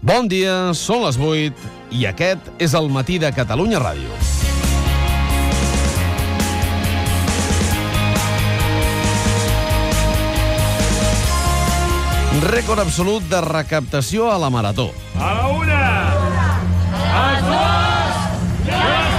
Bon dia, són les 8 i aquest és el Matí de Catalunya Ràdio. Rècord absolut de recaptació a la Marató. A la una, a les dues i a les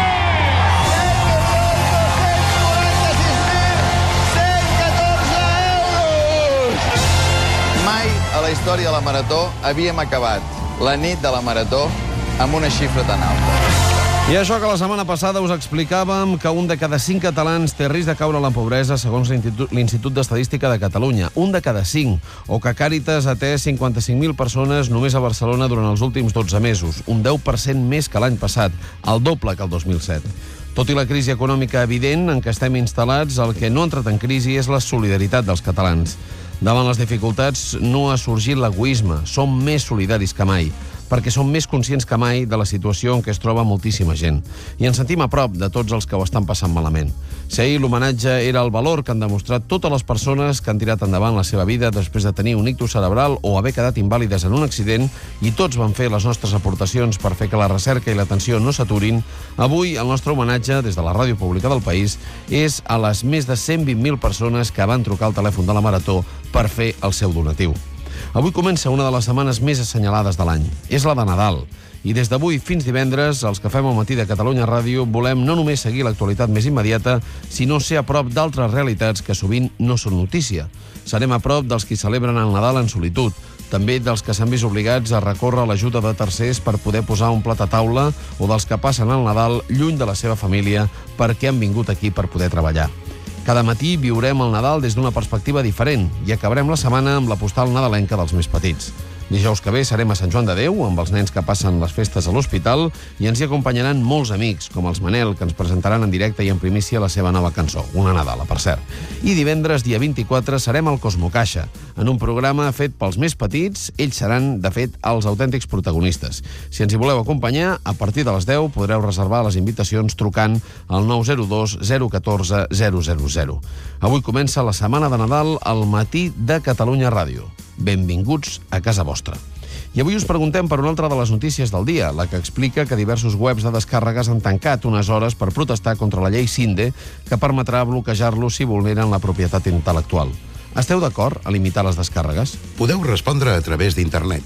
Mai a la història de la Marató havíem acabat la nit de la Marató amb una xifra tan alta. I això que la setmana passada us explicàvem que un de cada 5 catalans té risc de caure en la pobresa segons l'Institut d'Estadística de Catalunya. Un de cada 5. O que Càritas ha atès 55.000 persones només a Barcelona durant els últims 12 mesos. Un 10% més que l'any passat, el doble que el 2007. Tot i la crisi econòmica evident en què estem instal·lats, el que no ha entrat en crisi és la solidaritat dels catalans. Davant les dificultats no ha sorgit l'egoisme, som més solidaris que mai, perquè som més conscients que mai de la situació en què es troba moltíssima gent. I ens sentim a prop de tots els que ho estan passant malament. Si ahir l'homenatge era el valor que han demostrat totes les persones que han tirat endavant la seva vida després de tenir un ictus cerebral o haver quedat invàlides en un accident, i tots van fer les nostres aportacions per fer que la recerca i l'atenció no s'aturin, avui el nostre homenatge, des de la ràdio pública del país, és a les més de 120.000 persones que van trucar al telèfon de la Marató per fer el seu donatiu. Avui comença una de les setmanes més assenyalades de l'any. És la de Nadal. I des d'avui fins divendres, els que fem el Matí de Catalunya Ràdio volem no només seguir l'actualitat més immediata, sinó ser a prop d'altres realitats que sovint no són notícia. Serem a prop dels qui celebren el Nadal en solitud, també dels que s'han vist obligats a recórrer a l'ajuda de tercers per poder posar un plat a taula o dels que passen el Nadal lluny de la seva família perquè han vingut aquí per poder treballar. Cada matí viurem el Nadal des d'una perspectiva diferent i acabarem la setmana amb la postal nadalenca dels més petits. Dijous que ve serem a Sant Joan de Déu, amb els nens que passen les festes a l'hospital, i ens hi acompanyaran molts amics, com els Manel, que ens presentaran en directe i en primícia la seva nova cançó, una Nadala, per cert. I divendres, dia 24, serem al Cosmocaixa, en un programa fet pels més petits. Ells seran, de fet, els autèntics protagonistes. Si ens hi voleu acompanyar, a partir de les 10 podreu reservar les invitacions trucant al 902 014 000. Avui comença la setmana de Nadal al Matí de Catalunya Ràdio. Benvinguts a casa vostra. I avui us preguntem per una altra de les notícies del dia, la que explica que diversos webs de descàrregues han tancat unes hores per protestar contra la llei Sinde, que permetrà bloquejar-los si vulneren la propietat intel·lectual. Esteu d'acord a limitar les descàrregues? Podeu respondre a través d'internet,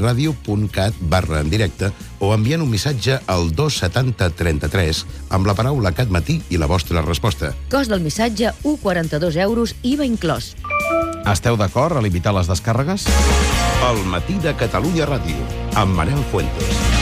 catradio.cat/en directe, o enviant un missatge al 27033 amb la paraula CatMatí i la vostra resposta. Cost del missatge, 1,42 €, IVA inclòs. Esteu d'acord a limitar les descàrregues? El Matí de Catalunya Ràdio, amb Manel Fuentes.